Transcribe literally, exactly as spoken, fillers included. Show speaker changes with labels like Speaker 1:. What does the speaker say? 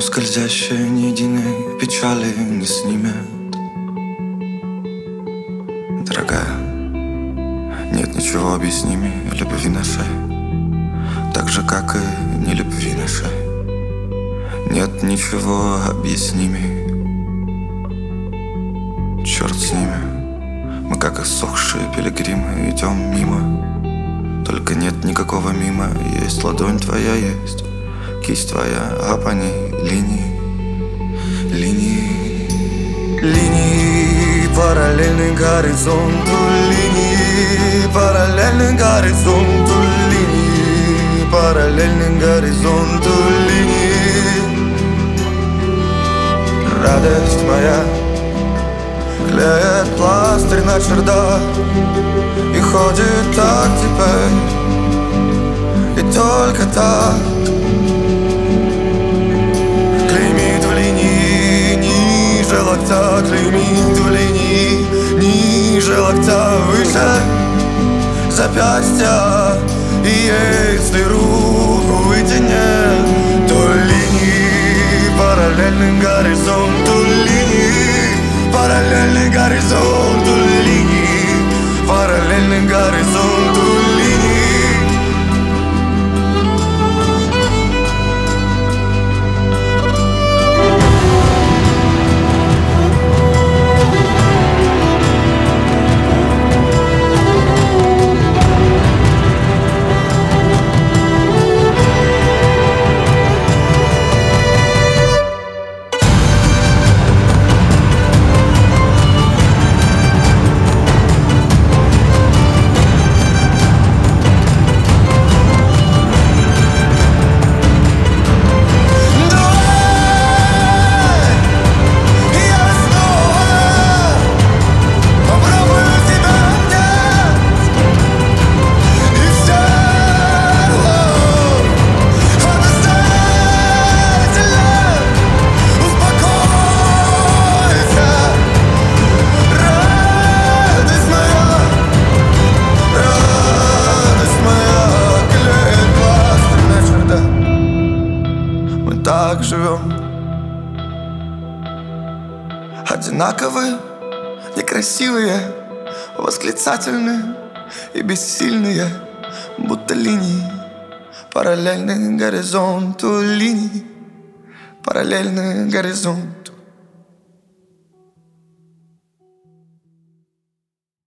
Speaker 1: скользящие ни единой печали не снимет. Дорогая, нет ничего объяснимее любви нашей, так же, как и не любви нашей. Нет ничего объяснимее. Черт с ними, мы как иссохшие пилигримы идем мимо. Только нет никакого мимо. Есть ладонь твоя, есть кисть твоя, а по ней линии, линии, линии, параллельны горизонту, линии, параллельны горизонту, линии, параллельны горизонту, линии. Радость моя клеит пластырь на чердак и ходит так теперь, и только так. Клеймит в линии ниже локтя, клеймит в линии ниже локтя, выше запястья. И если руку вытянет, то линии параллельны горизонту, линии параллельны горизонту, линии параллельны горизонту, линии. Так живем, одинаковые, некрасивые, восклицательные и бессильные, будто линии параллельны горизонту, линии параллельны горизонту.